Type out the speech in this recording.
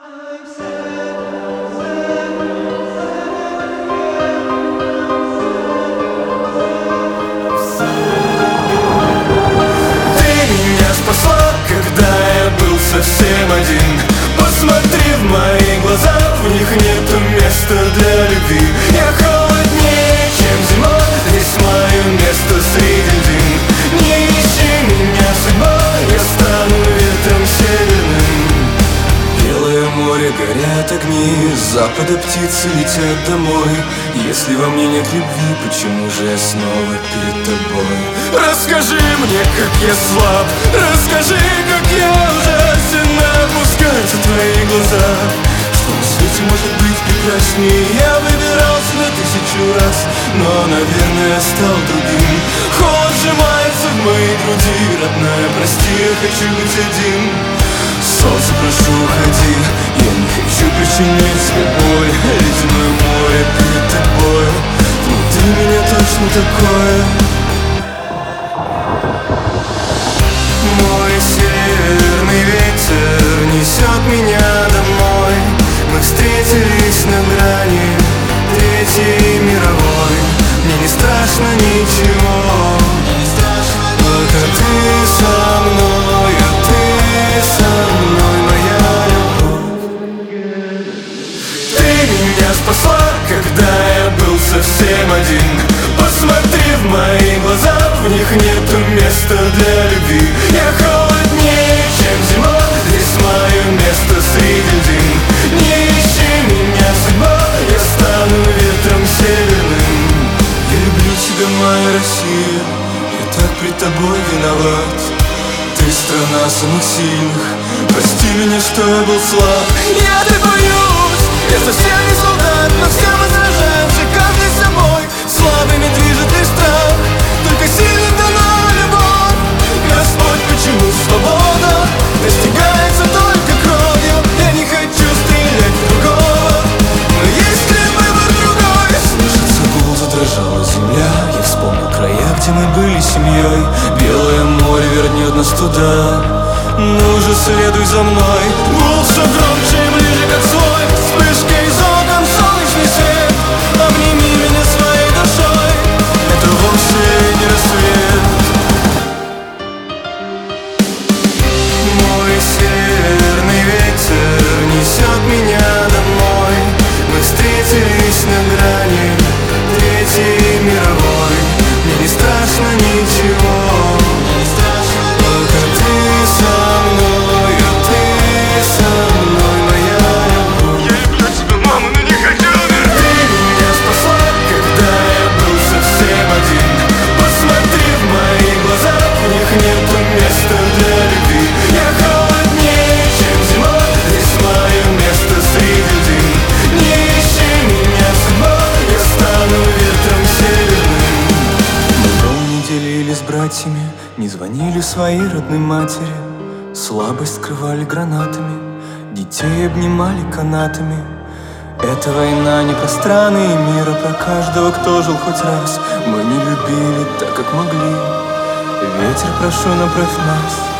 Совсем один. Посмотри в мои глаза, в них нету места для любви. Я холоднее, чем зима, здесь мое место среди дым. Не ищи меня, судьба, я стану ветром северным. Белое море, горят огни, с запада птицы летят домой. Если во мне нет любви, почему же я снова перед тобой? Расскажи мне, как я слаб, расскажи, как я ужасен. Опускаются твои глаза. Что на свете может быть прекраснее? Я выбирал себя 1000 раз, но, наверное, стал другим. Холод сжимается в моей груди. Родная, прости, я хочу быть один. Солнце, прошу, уходи. Я не хочу причинить тебе боль. Ледяное море перед тобой. Внутри меня точно такое. Мой северный ветер несет меня домой. Мы встретились на грани Третьей мировой. Мне не страшно ничего, пока ты со мной, а ты со мной, моя любовь. Ты меня спасла, когда я был совсем один. Посмотри в мои глаза, в них нету места для любви. Я холоднее, чем зима, здесь мое место среди дым. Не ищи меня, судьба, я стану ветром северным. Я люблю тебя, моя Россия, я так пред тобой виноват. Ты страна самых сильных, прости меня, что я был слаб. Я-то боюсь, я совсем не солдат, но все мы сражаемся, каждый собой. Слабыми движет лишь страх, только сильным дана любовь. Господь, почему свобода достигается только кровью? Я не хочу стрелять в другого, но есть ли выбор другой? Слышится гул, задрожала земля. Я вспомнил края, где мы были семьей. Белое море вернет нас туда. Ну же, следуй за мной. Гул все громче и ближе, как свой. Вспышка из окон, солнечный свет. Обними меня своей душой. Это вовсе не рассвет. Мой северный ветер несет меня домой. Мы встретились на грани Третьей мировой. Мне не страшно ничего, пока ты со мной, а ты со мной, моя любовь. Я люблю тебя, мама, но не хочу умереть. Ты меня спасла, когда я был совсем один. Посмотри в мои глаза, в них нету места для любви. Я холоднее, чем зима, здесь мое место среди дым. Не ищи меня, судьба, я стану ветром северным. Мы дом не делили с братьями, не звонили своей родной матери. Слабость скрывали гранатами, детей обнимали канатами. Эта война не про страны и мир, а про каждого, кто жил хоть раз. Мы не любили так, как могли. Ветер, прошу, направь нас